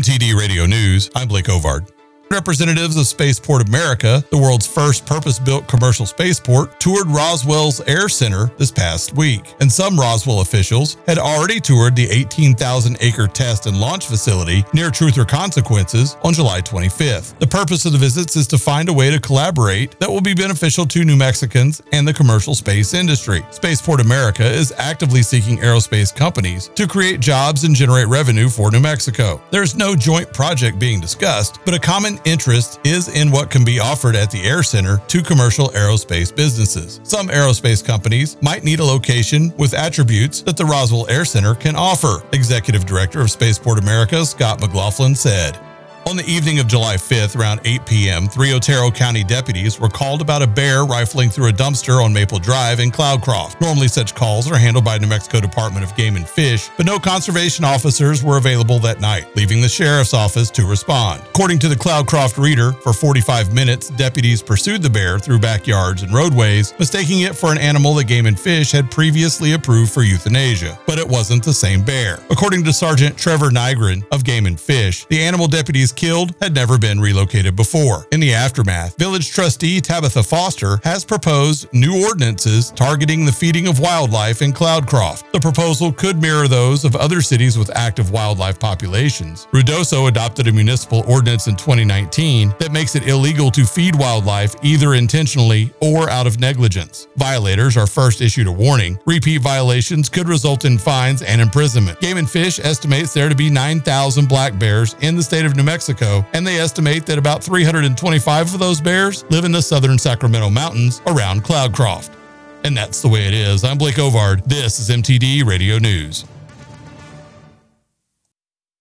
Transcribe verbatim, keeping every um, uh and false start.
M T D Radio News, I'm Blake Ovard. Representatives of Spaceport America, the world's first purpose-built commercial spaceport, toured Roswell's Air Center this past week, and some Roswell officials had already toured the eighteen thousand acre test and launch facility near Truth or Consequences on July twenty-fifth. The purpose of the visits is to find a way to collaborate that will be beneficial to New Mexicans and the commercial space industry. Spaceport America is actively seeking aerospace companies to create jobs and generate revenue for New Mexico. There's no joint project being discussed, but a common interest is in what can be offered at the Air Center to commercial aerospace businesses. Some aerospace companies might need a location with attributes that the Roswell Air Center can offer, Executive Director of Spaceport America Scott McLaughlin said. On the evening of July fifth, around eight p m, three Otero County deputies were called about a bear rifling through a dumpster on Maple Drive in Cloudcroft. Normally, such calls are handled by New Mexico Department of Game and Fish, but no conservation officers were available that night, leaving the sheriff's office to respond. According to the Cloudcroft Reader, for forty-five minutes, deputies pursued the bear through backyards and roadways, mistaking it for an animal that Game and Fish had previously approved for euthanasia, but it wasn't the same bear. According to Sergeant Trevor Nygren of Game and Fish, the animal deputies killed had never been relocated before. In the aftermath, village trustee Tabitha Foster has proposed new ordinances targeting the feeding of wildlife in Cloudcroft. The proposal could mirror those of other cities with active wildlife populations. Ruidoso adopted a municipal ordinance in twenty nineteen that makes it illegal to feed wildlife either intentionally or out of negligence. Violators are first issued a warning. Repeat violations could result in fines and imprisonment. Game and Fish estimates there to be nine thousand black bears in the state of New Mexico, and they estimate that about three hundred twenty-five of those bears live in the southern Sacramento mountains around Cloudcroft. And that's the way it is. I'm Blake Ovard. This is M T D Radio News.